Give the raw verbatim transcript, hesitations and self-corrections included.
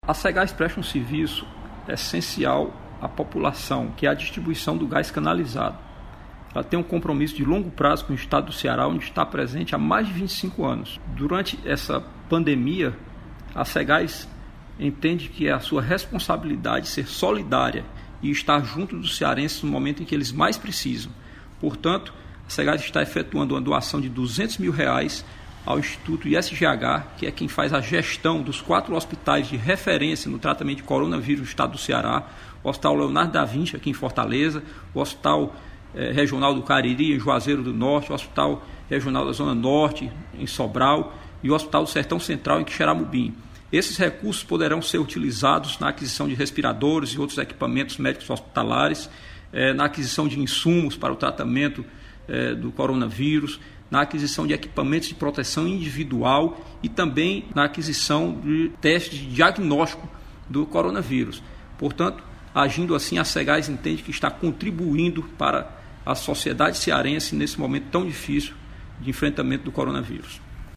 A Segás presta um serviço essencial à população, que é a distribuição do gás canalizado. Ela tem um compromisso de longo prazo com o estado do Ceará, onde está presente há mais de vinte e cinco anos. Durante essa pandemia, a Segás entende que é a sua responsabilidade ser solidária e estar junto dos cearenses no momento em que eles mais precisam. Portanto, a Segás está efetuando uma doação de duzentos mil reais ao Instituto I S G H, que é quem faz a gestão dos quatro hospitais de referência no tratamento de coronavírus no estado do Ceará: o Hospital Leonardo da Vinci, aqui em Fortaleza, o Hospital eh, Regional do Cariri, em Juazeiro do Norte, o Hospital Regional da Zona Norte, em Sobral, e o Hospital do Sertão Central, em Quixeramobim. Esses recursos poderão ser utilizados na aquisição de respiradores e outros equipamentos médicos hospitalares, eh, na aquisição de insumos para o tratamento eh, do coronavírus, na aquisição de equipamentos de proteção individual e também na aquisição de testes de diagnóstico do coronavírus. Portanto, agindo assim, a Segás entende que está contribuindo para a sociedade cearense nesse momento tão difícil de enfrentamento do coronavírus.